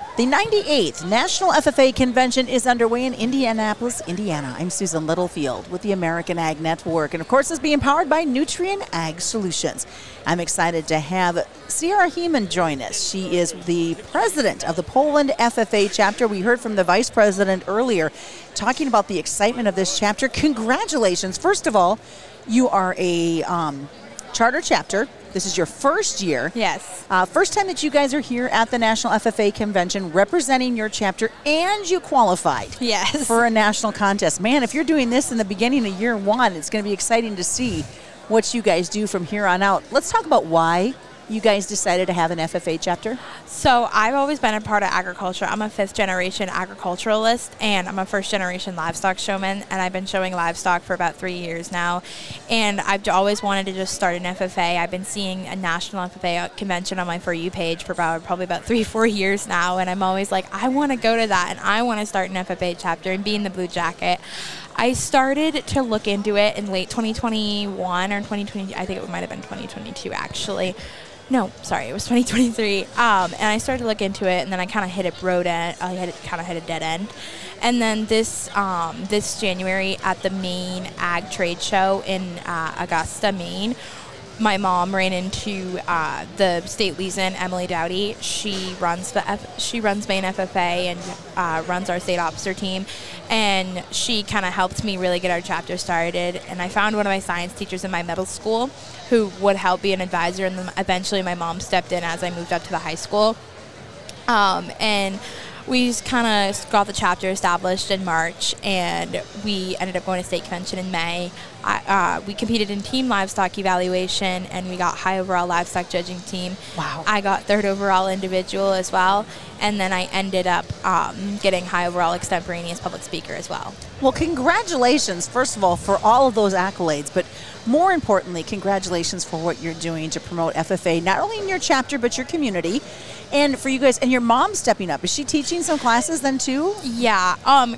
The 98th National FFA Convention is underway in Indianapolis, Indiana. I'm Susan Littlefield with the American Ag Network, and of course, it's being powered by Nutrien Ag Solutions. I'm excited to have Sierra Heeman join us. She is the president of the Poland FFA chapter. We heard from the vice president earlier talking about the excitement of this chapter. Congratulations. First of all, you are a charter chapter. This is your first year. Yes. First time that you guys are here at the National FFA Convention representing your chapter, and you qualified Yes. for a national contest. Man, if you're doing this in the beginning of year one, it's going to be exciting to see what you guys do from here on out. Let's talk about why you guys decided to have an FFA chapter. So I've always been a part of agriculture. I'm a 5th generation agriculturalist, and I'm a 1st generation livestock showman, and I've been showing livestock for about 3 years now. And I've always wanted to just start an FFA. I've been seeing a national FFA convention on my For You page for probably about 3-4 years now, and I'm always like, I want to go to that, and I want to start an FFA chapter and be in the blue jacket. I started to look into it in late 2021 or 2020. I think it might have been 2022 actually. No, sorry, it was 2023. And I started to look into it, and then I kind of hit a dead end. And then this January at the Maine Ag Trade Show in Augusta, Maine, my mom ran into the state liaison, Emily Dowdy. She runs Maine FFA and runs our state officer team, and she kind of helped me really get our chapter started. And I found one of my science teachers in my middle school who would help be an advisor, and then eventually my mom stepped in as I moved up to the high school. And we kind of got the chapter established in March, and we ended up going to state convention in May. We competed in team livestock evaluation, and we got high overall livestock judging team. Wow. I got 3rd overall individual as well, and then I ended up getting high overall extemporaneous public speaker as well. Well, congratulations, first of all, for all of those accolades, but more importantly, congratulations for what you're doing to promote FFA, not only in your chapter, but your community. And for you guys, and your mom stepping up. Is she teaching some classes then too? Yeah,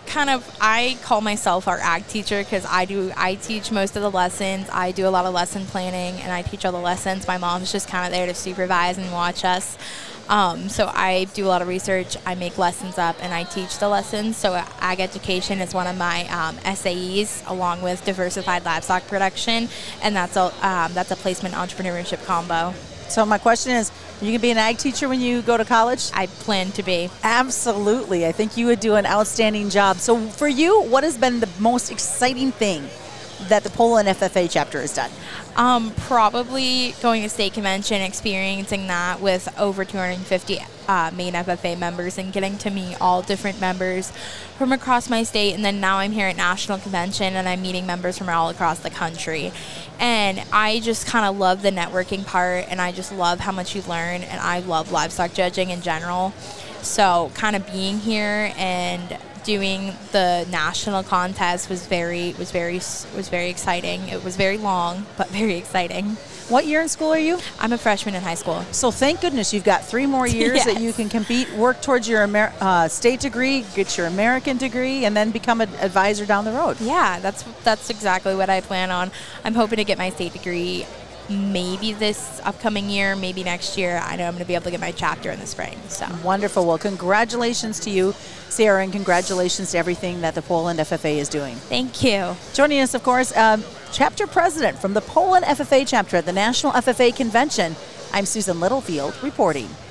I call myself our ag teacher because I teach most of the lessons. I do a lot of lesson planning, and I teach all the lessons. My mom's just kind of there to supervise and watch us. So I do a lot of research, I make lessons up, and I teach the lessons. So ag education is one of my SAEs, along with diversified livestock production, and that's a placement entrepreneurship combo. So my question is, are you going to be an ag teacher when you go to college? I plan to be. Absolutely. I think you would do an outstanding job. So for you, what has been the most exciting thing that the Poland FFA chapter has done? Probably going to state convention, experiencing that with over 250 Maine FFA members, and getting to meet all different members from across my state. And then now I'm here at national convention, and I'm meeting members from all across the country. And I just kind of love the networking part, and I just love how much you learn, and I love livestock judging in general. So kind of being here and doing the national contest was very exciting. It was very long, but very exciting. What year in school are you? I'm a freshman in high school. So thank goodness you've got 3 more years Yes. that you can compete, work towards your state degree, get your American degree, and then become an advisor down the road. Yeah, that's exactly what I plan on. I'm hoping to get my state degree maybe this upcoming year, maybe next year. I know I'm going to be able to get my chapter in the spring. So Wonderful. Well, congratulations to you, Sarah, and congratulations to everything that the Poland FFA is doing. Thank you. Joining us, of course, chapter president from the Poland FFA chapter at the National FFA Convention. I'm Susan Littlefield reporting.